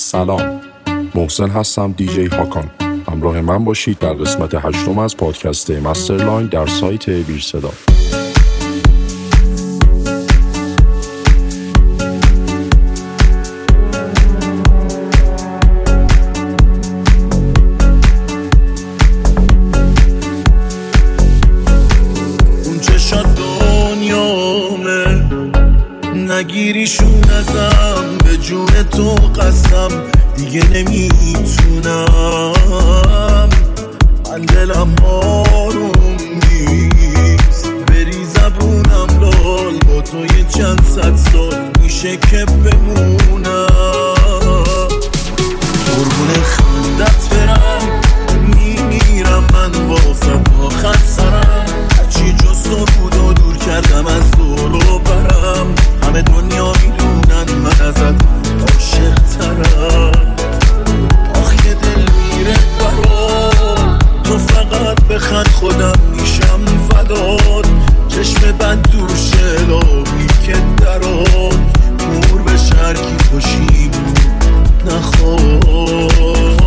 سلام، محسن هستم، دیجی هاکان. همراه من باشید در قسمت 8 از پادکست مسترلاین در سایت بیر صدا. اون چشات دنیامه، نگیریشون ازم، به جون تو قسم دیگه نمیتونم. من دلم آروم نیست، بری زبونم لال، با تو یه چند صد سال میشه که بمونم. قربون خندت برم، میمیرم من واسه آخر سرم. هرچی جز تو بود و دور کردم از دور و برم. همه دنیا میدونن من ازت عاشق ترم. آخ یه دل میره برات، تو فقط بخند خودم میشم فدات. چشم بد دوشه لابی که درات، مور به شرکی خوشیم نخواد.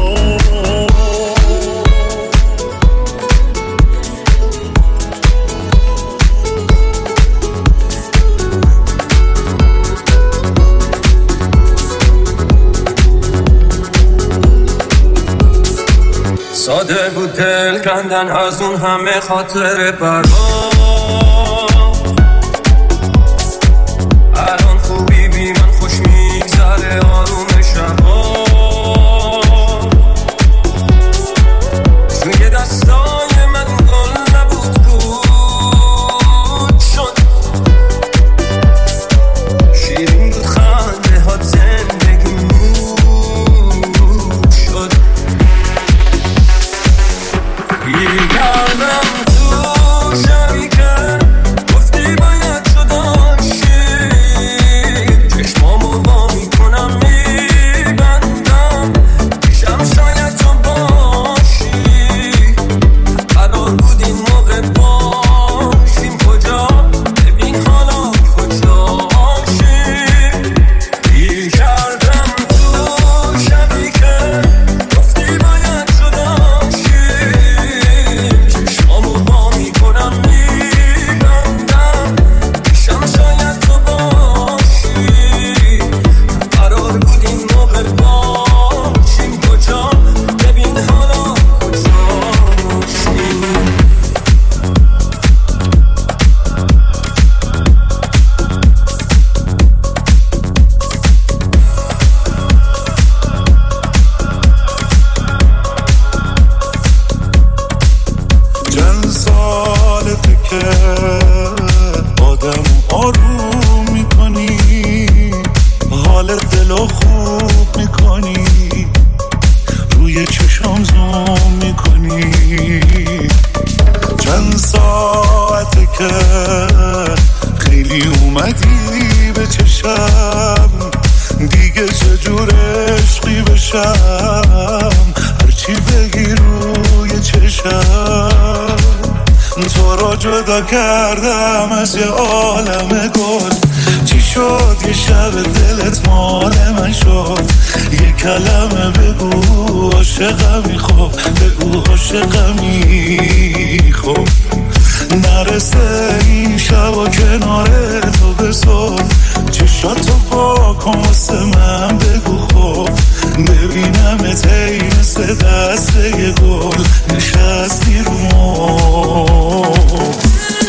ساده بود دل کندن از اون همه خاطر برام. الان خوبی بی من خوش میگذره آروم شبا. توی دستای من گل نبود گود شد. شیرین بود خنده ها زندگی مود شد. کردم تو شبی که گفتی باید شداشی. چشمامو با میکنم میبندم، پیشم شاید تو باشی. قرار بود این موقع باشیم کجا، ببین حالا کجاشی. کردم تو شبی که گفتی باید شداشی. چشمامو با میکنم میبندم، پیشم شاید تو باشی. قرار بود این موقع باشیم کجا، ببین حالا کجاشی. چند سالته که آدم آروم میکنی، حال دلو خوب میکنی، روی چشم زوم میکنی. چند ساعته که خیلی اومدی به چشم، دیگه چجور عشقی بشم، هرچی بگی روی چشم. تو رو جدا کردم از یه عالم گل، چی شد یه شب دلت مال من شد. یه کلمه بگو عاشقمی، خب بگو عاشقمی، خب نرسه این شب و کنار تو به صبح. چشاتو با کن واسه من بگو، خب ببینمت ای مثل دسته یه گل نشستی رو مبل.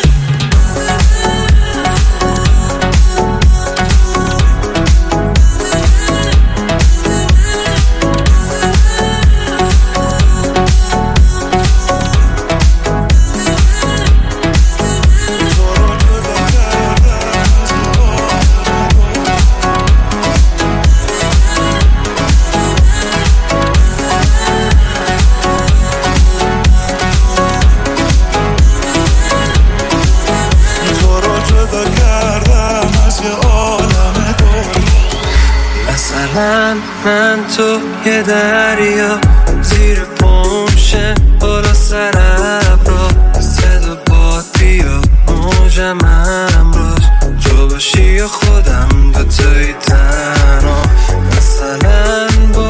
من تو یه دریا زیر پمشه بالا سر ابرا، صدا باد بیا موج منم راش، تو باشی یا خودم دوتایی تنها. مثلا با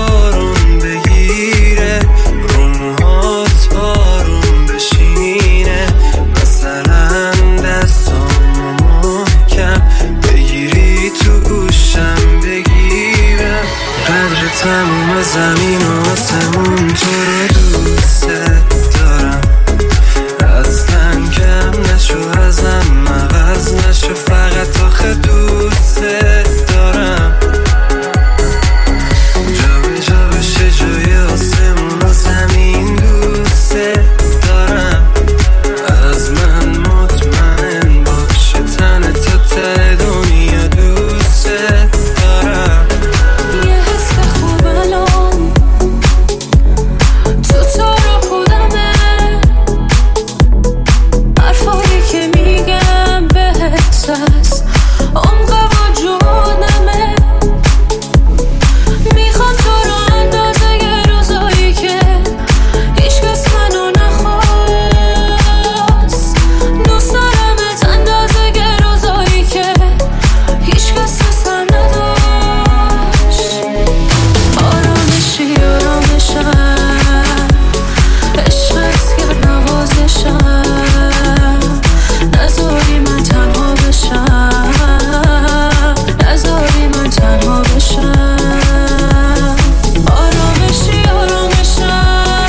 زمین و آسمون تو رو دوست دارم، اصلا کم نشو ازم عوض نشو، فقط آخه دوست دارم. جا به جا بشه جای آسمون و زمین دوست دارم، از من مطمئن باشه تن تا ته دنیا دوست دارم. یه حس خوب الان تو رو خودمه، حرفایی که میگم بهت هست عمق وجودمه. میخوام تو رو اندازه یه روزایی که هیچ کس منو نخواست، دوست دارمت اندازه یه روزایی که هیچ کس دوستم نداشت. آرامشی آرامشم، عشقت کرد نوازشم، نذاری من تنها بشم، نذاری من تنها بشم. آرامشی آرامشم،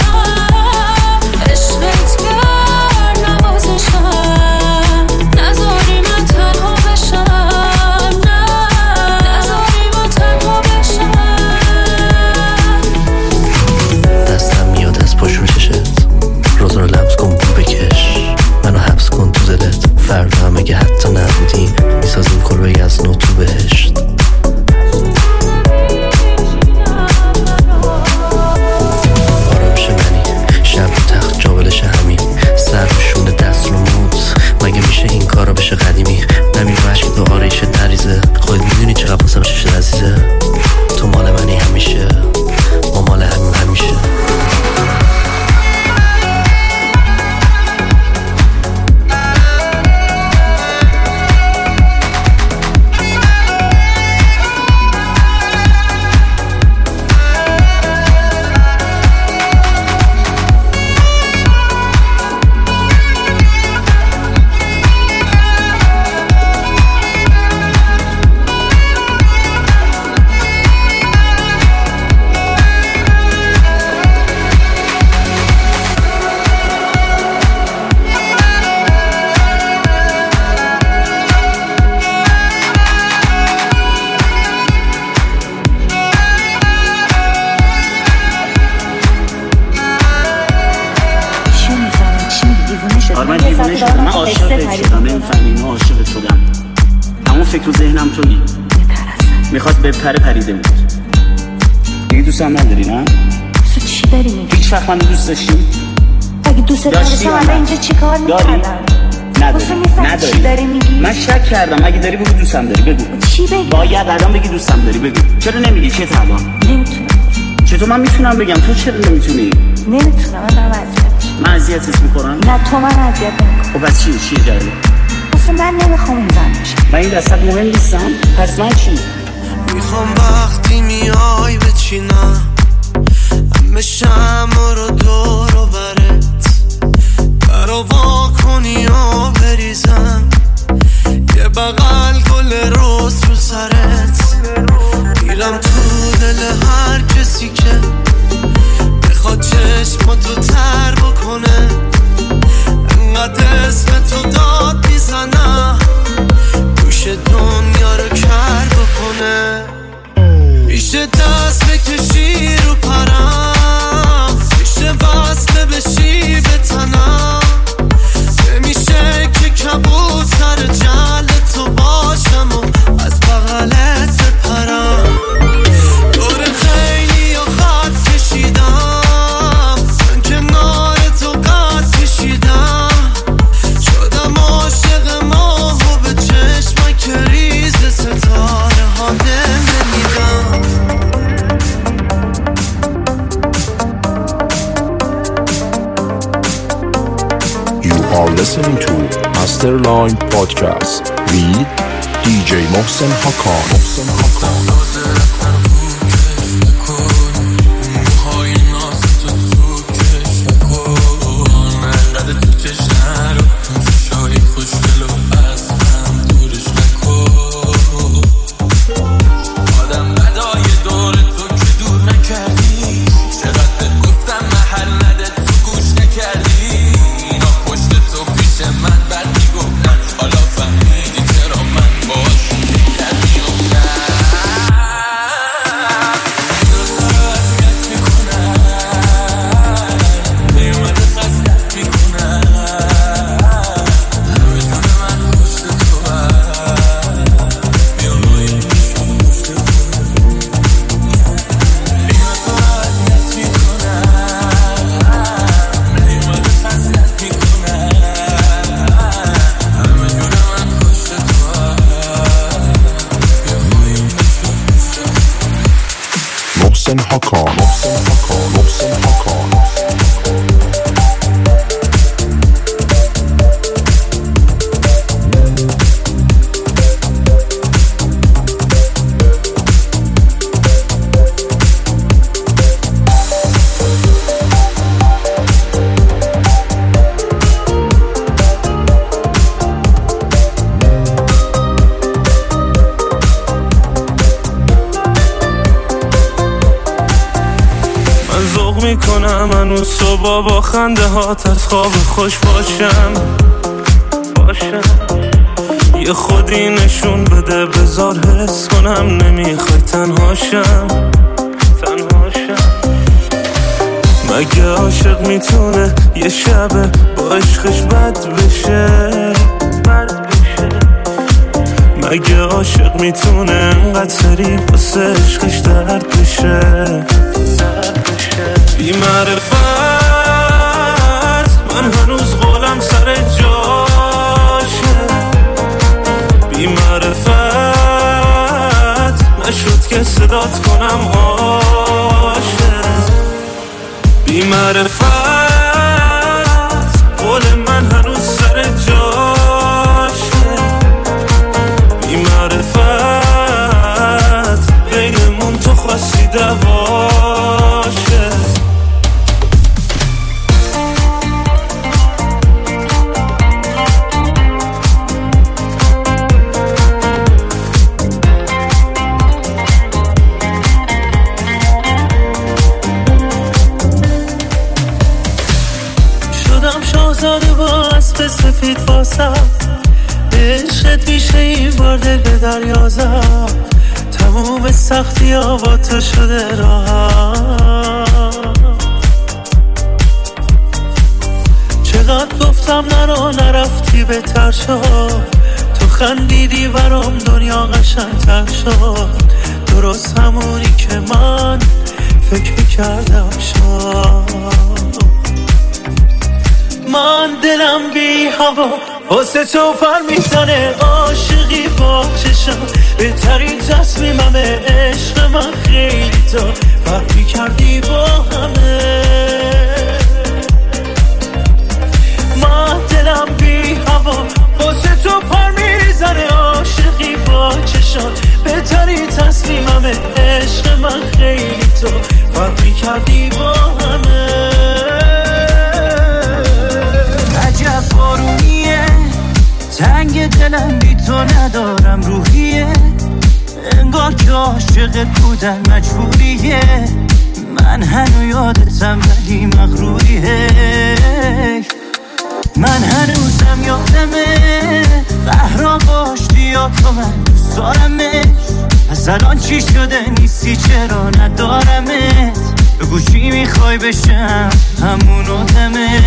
عشقت کرد نوازشم، نذاری من تنها بشم، نذاری من تنها بشم. دستم میاد از پشت رو چشت، روز رو لمس کن بو بکش، منو حبس کن تو دلت، فردا هم اگه حتی نبودیم میسازیم کلبه از نو تو بهشت. آرامش منی شب رو تخت جابلش همین، سر رو شونه دست رو موت، مگه میشه این کارا بشه قدیمی؟ نمی وشک تو آریشه نریزه، خود میدونی چقدر واسم شش عزیزه. تو مال منی همیشه، ما مال همین همیشه. من دیوونه شدم، من عاشقت شدم، نمی‌فهمی اینو عاشقت شدم. همون فکر تو ذهنم تویی، میخواست بپره پریده بود. دیگه دوستم نداری نه؟ تو چی داری میگی؟ هیچ وقت من دوست داشتی؟ اگه دوست داشتم الان اینجا چی کار میکردم؟ نداری. من شک کردم، اگه داری بگو دوستم داری، بگو چی بگم؟ باید الان بگی دوستم داری، بگو. چرا نمیگی؟ چه الان؟ نمیتونم. چطور من میتونم بگم؟ تو چرا نمیتونی؟ نمیتونم، من دارم من اذیتت میکنم؟ نه تو من اذیت نمیکنم. خب پس چی جالبه؟ اصلا من نمیخوام این زن باشم. من این دستت مهم نیستم؟ پس من چی؟ میخوام وقتی میای بچینم همه شمع رو دور و برت، برا وا کنی و بریزم یه بغل گل روز رو سرت، میرم تو دل هر کسی که بخواد چشماتو تر بکنه، انقدر اسم تو داد میزنم گوش دنیا رو کر بکنه. میشه دست بکشی رو پرم، میشه وصله بشی به تنم، نمیشه که کبوتر جل تو باشم و از بغلت بپرم. دور خیلی و خط کشیدم، من کنار تو قد کشیدم، شدم عاشق ماه و به چشم که ریز ستاره ها دل نمیدم. You are listening to Masterline Podcast with DJ Mohsen Hakan. آدم بدای دور تو که دور نکردی محسن هاکان. میکنم هنوز صبح با خنده هات از خواب خوش باشم یه خودی نشون بده بذار حس کنم نمیخوای تنهاشم مگه عاشق میتونه یه شبه با عشقش بد بشه مگه عاشق میتونه انقدر سریع واسه عشقش درد بشه بی معرفت من هنوز قولم سر جاشه بی معرفت نشد که صدات کنم عاشق بی معرفت قول من هنوز سر جاشه بی معرفت بینمون تو خواستی دواشه شاهزاده با اسب سفید واسم عشقت میشه این بار دل به دریا زد تموم سختی ها با تو شده راحت چقدر گفتم نرو نرفتی بهتر شد تو خندیدی برام دنیا قشنگ‌تر شد درست همونی که من فکر میکردم شد من دلم بی هوا واسه تو پر میزنه عاشقی با چشم بهترین تصمیممه عشق من خیلی تو فرق میکردی با همه من دلم بی هوا واسه تو پر میزنه عاشقی با چشم بهترین تصمیممه عشق من خیلی تو فرق میکردی با همه عجب بارونیه تنگ دلم بی تو ندارم روحیه انگار که عاشقت بودن مجبوریه من هنو یادتم ولی مغروریه من هنوزم یادمه قهرا باشتی یا تو من دوست دارمش از الان چی شده نیستی چرا ندارمت بگو چی میخوای بشم همون آدمه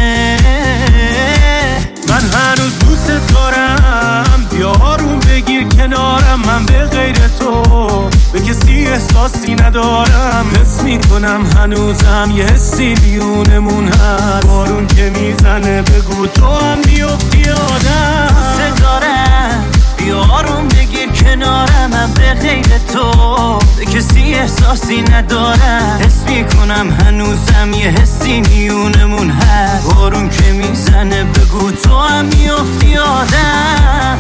من هنوز دوست دارم بیا آروم بگیر کنارم من به غیر تو به کسی احساسی ندارم حس میکنم هنوزم یه حسی بیرونمون هست بارون که میزنه بگو تو هم بیفتی آدم دوست دارم بیا آروم بگیر کنارم من به غیر تو به کسی احساسی ندارم حس میکنم هنوزم یه حسی میونمون هست بارون که میزنه بگو تو هم میفتی آدم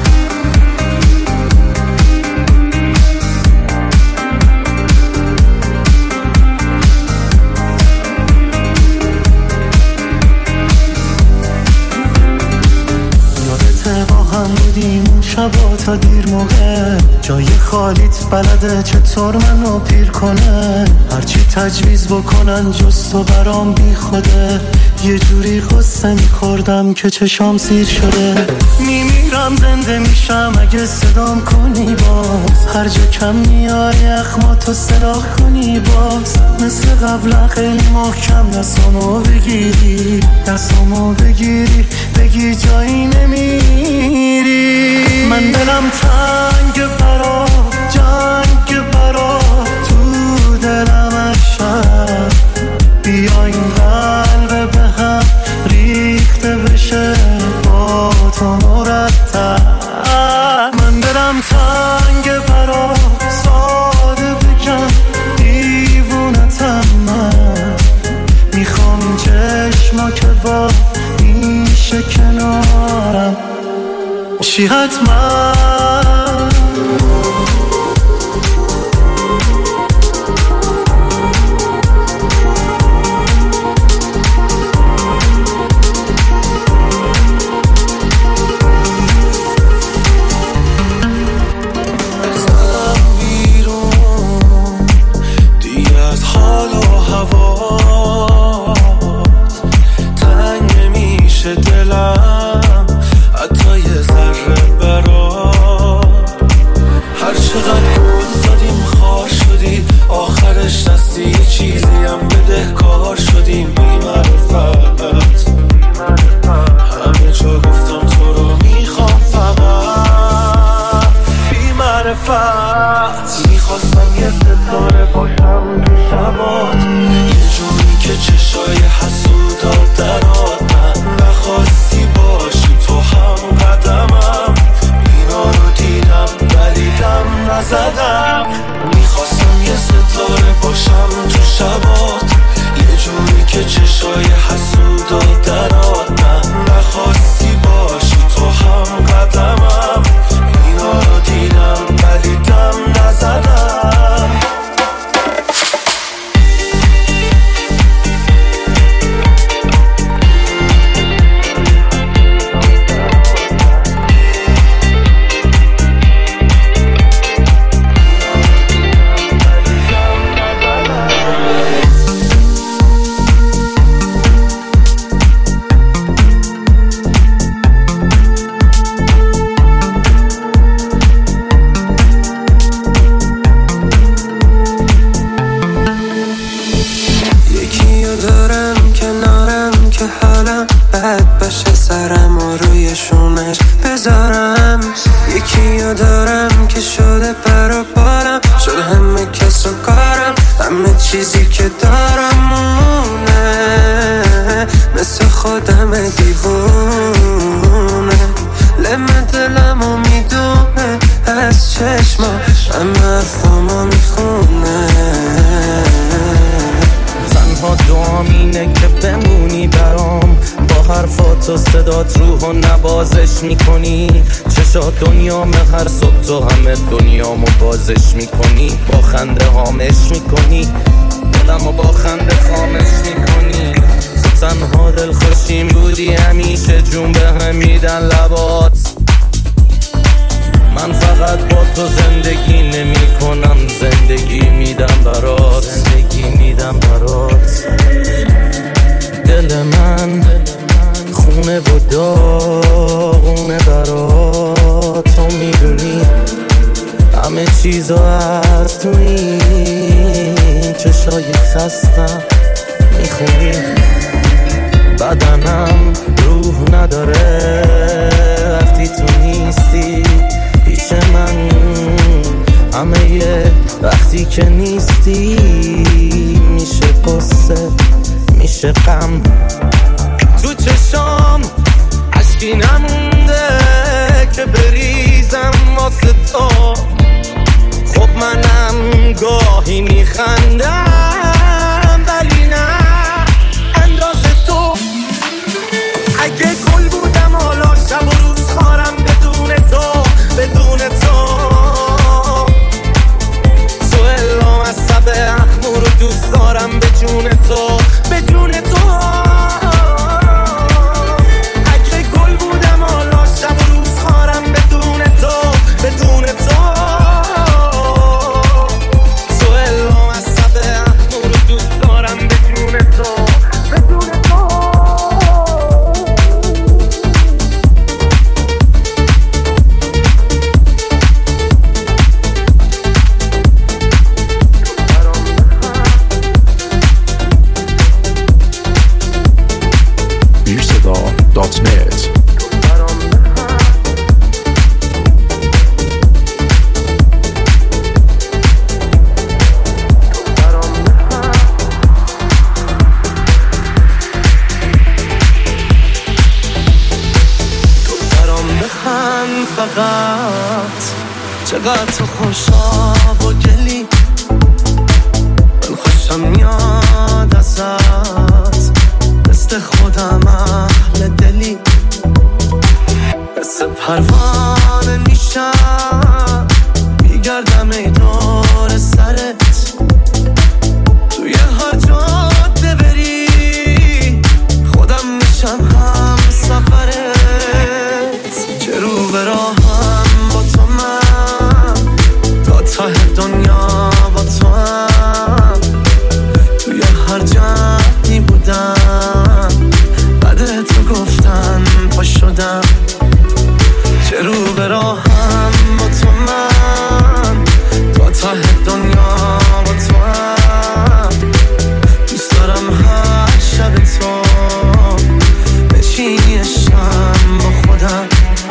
یادت با هم بودیم اون شبا تا دیر موقع جای خالیت بلده چطور منو پیر کنه هرچی تجویز بکنن جز تو برام بی خوده یه جوری غصه میخوردم که چشام سیر شده میمیرم زنده میشم اگه صدام کنی باز هر جا کم میاری اخماتو صدا کنی باز مثل قبلا خیلی محکم دستامو بگیری بگی جایی نمیری من دلم تنگ برا جنگ برا تو دلم اشم بیا این قلب به هم ریخته بشه با تو مرتب من دلم تنگ برا ساده بگم دیوونت باشی حتما. میخواستم یه ستاره باشم تو شبات، یه جوری که چشای حسودات درات، من نخواستی باشی تو هم قدمم، اینا رو دیدم ولی دم نزدم. میخواستم یه ستاره باشم تو شبات، یه جوری که چشای حسودات درات، من نخواستی باشی تو هم قدمم، اینا رو دیدم ولی دم نزدم. بد باشه سرم و روی شونش بذارم، یکی دارم که شده پر و بالم، شده همه کس و کارم، همه چیزی که دارم مونه، مثل خودم دیوونه، لم دلمو میدونه از چشما، همه حرفامو میخونه. تنها دعام اینه که بمونی برام، با حرفات و صدات روحو نوازش میکنی، چشات دنیامه هر صبح تو همه دنیامو بازش میکنی، با خنده هامش میکنی دلمو با خنده خامش میکنی. تو تنها دل خوشیم بودی همیشه، جون به هم میدن لبات، من فقط با تو زندگی نمی کنم، زندگی میدم برات، زندگی میدم برات. دل من خونه و داغونه برات، تو میدونی همه چیزا از تو این چشای خستم میخونی، بدنم روح نداره وقتی تو نیستی پیش من، همه یه وقتی که نیستی میشه قصه میشه غم، تو چشام عشقی نمونده که بریزم واسه تو، خب منم گاهی میخندم ولی نه اندازه تو. اگه گل بودم حالا شب و روز خارم بدون تو، بدون تو تو الهام از سب اخمو رو دوست دارم به جون تو، به جون تو. اگه گل بودم حالا شب و روز خارم بدون تو، بدون تو تو الهام از سب اخمو رو دوست دارم به جون تو، بدون تو. Beerseda.net. فقط چقدر تو خوشاب و گلی، من خوشم میاد ازت، مثل خودم اهل دلی، مثل پروانه همه دور سرت، توی هر جاده بری خودم میشم هم سفرت. که رو به راهم با تو من، تا ته دنیا با تو هم، توی هر جمعی بودم بعد تو گفتن پا شدم. چه رو به راهم با تو من، تا ته دنیا با تو هم، دوست دارم هر شب تو بچینیشم با خودم.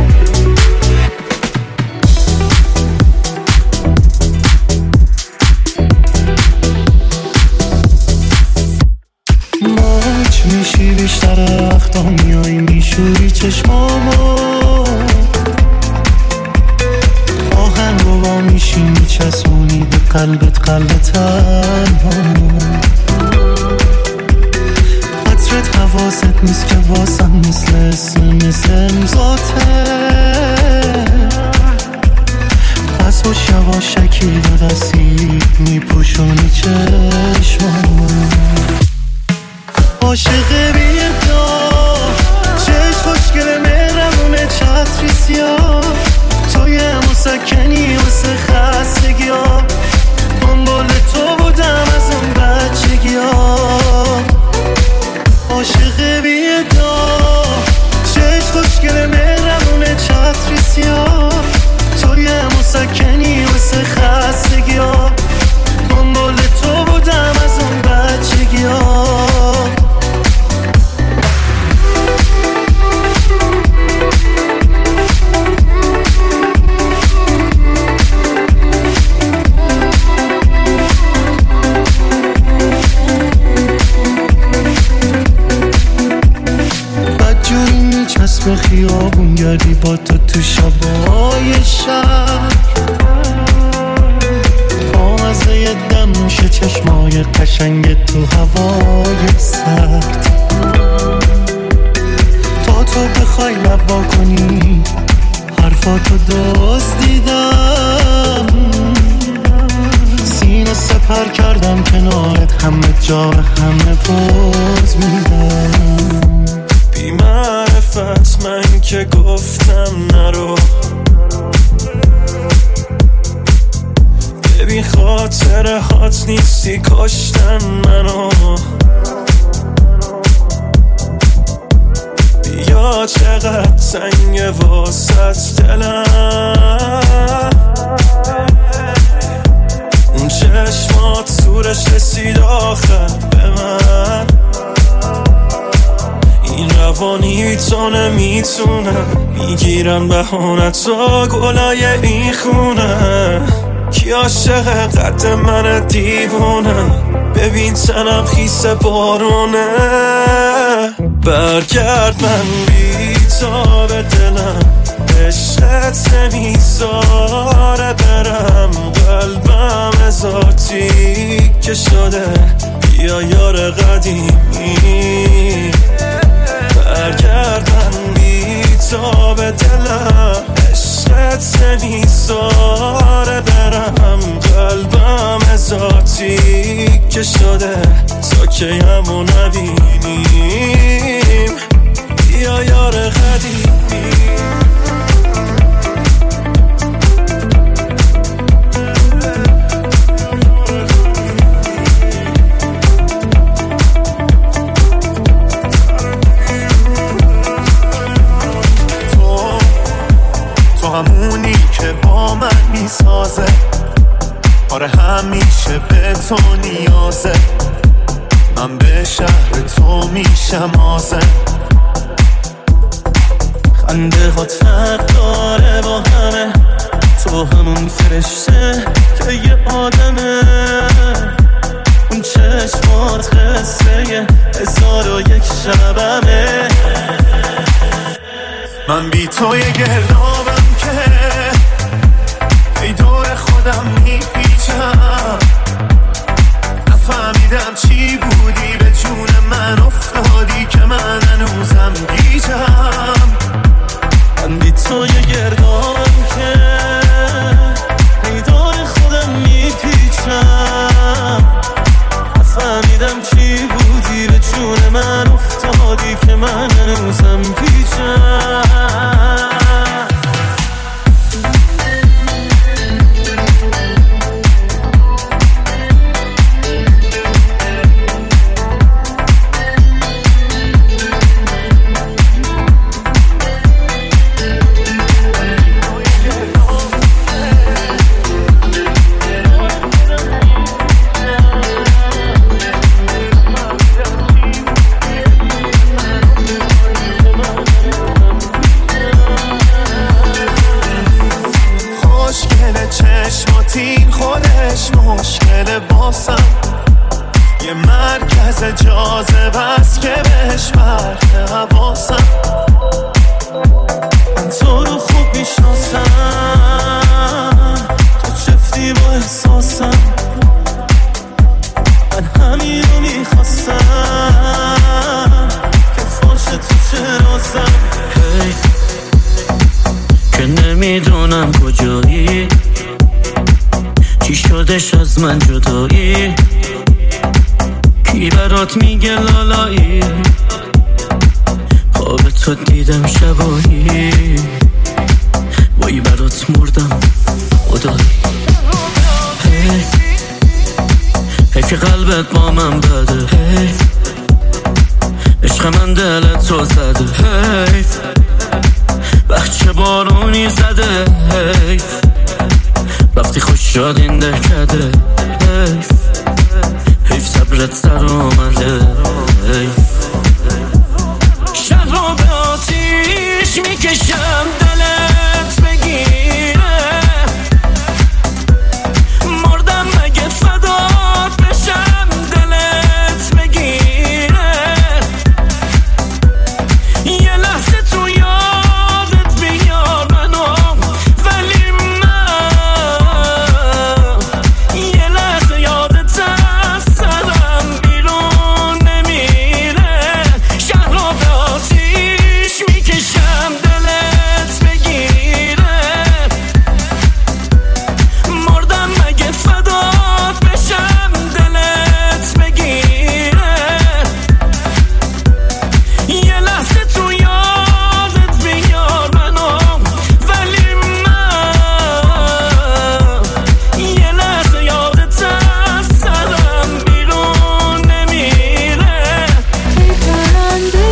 ماچ میشی بیشتر وقتا میای میشوری چشمامو، آهنگو با میشی میچسبونی به قلبت قلب تنهامو. عطرت حواست نیست که واسم مثل امضاته، پس با شواشکی دو دستی میپوشونی چشمامو. عاشق بی‌ادعا چشم خوشگل مهربونه چتری سیاه، توی مسکنی واسه خستگی ها، دنبال تو بودم از اون بچگی ها. عاشق بی‌ادعا چشم خوشگل مهربونه چتری سیاه، توی مسکنی واسه خستگی ها، دنبال تو بودم از اون بچگی ها. به خیابون گردی با تو شبای شهر، آمزه دم میشه چشمای قشنگ تو هوای سرد. تا تو بخوای لبا کنی حرفاتو دزدیدم، سینه سپر کردم کنارت، همه جا همه پوز میدم. بی معرفت من که گفتم نرو، ببین خاطره هات نیستی کشتن منو. بیا چقدر سنگ واسط دلم، اون چشمات سورش رسید آخر به من. این روانی تو نمیتونم، میگیرن بهانتا گلای این خونه. کی عاشق قد من دیوونم، ببین تنم خیس بارونه. برگرد من بی تا به دلم، عشقت نمیذاره برم، قلبم ذاتی که شده بیا یار قدیمی. برگرد من بی تا به دلم، عشقت نمیذاره برم، قلبم ذاتی که شده تا که همو نبینیم، بیا یار قدیمی. همونی که با من میسازه، آره همیشه به تو نیازه، من به شهر تو میشم آزه. خنده هات فرق داره با همه، تو همون فرشته که یه آدمه، اون چشمات قصه 1001 شبمه. من بی تو یه گردابم که ای دور خودم میپیچم، نفهمیدم چی بودی به جون من افتادی که من هنوزم گیجم. من بی تو یه گردابم که ای دور خودم مشکل واسم، یه مرکز جاذبه است که بهش برده حواسم. من تو رو خوب میشناسم، تو چفتی با احساسم، من همین رو میخواستم که فاشه تو چرازم. هی که نمیدونم کجایی، چی شدش از من جدایی، کی برات میگه لالایی، خواب تو دیدم شبایی، وای برات مردم خدایی. حیف که قلبت با من بده، حیف عشق من دلت رو زده، حیف وقت چه بارونی زده، حیف وقتی خوش شد این دهکده، حیف حیف صبرت سر آمده، حیف شهر رو به آتیش میکشم دلت بگیره، مردم مگه فدات بشم دلت بگیره، یه لحظه تو یادت بیار منو، ولی من یه لحظه یادت از سرم بیرون نمیره. شهر رو به آتیش میکشم دلت بگیره، مردم مگه فدات بشم دلت بگیره، یه لحظه تو یادت بیار منو، ولی من یه لحظه یادت از سرم بیرون نمیره. ای پرنده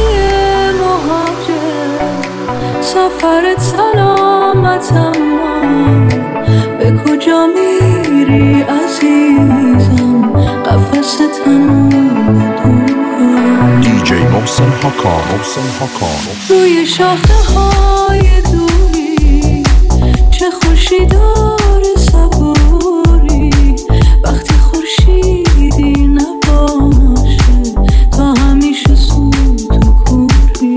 مهاجر سفرت سلامت، اما به کجا میری عزیزم، قفس تنور دور دیجی محسن حکام. روی شاخه های دوری چه خوشی داره صبوری، وقتی خورشیدی نباشه تا همیشه سود و کوری،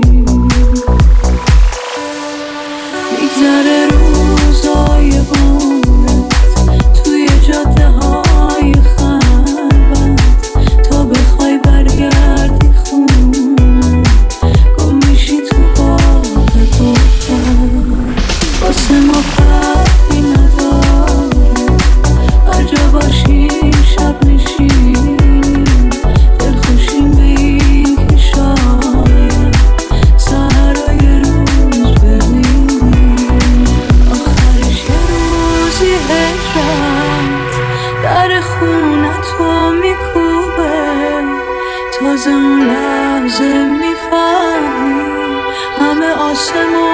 میگذره روزای عمرت توی جاده های خلوت، تا بخوای برگردی خونه گم میشی تو باغ گفتن. واسه ما فرقی نداره هر جا باشیم شب نشینیم، دلخوشیم به این که شاید سحرای روز ببینیم، آخرش یه روزی هجرت در خونتو میکوبه، تازه اون لحظه میفهمی همه آسمون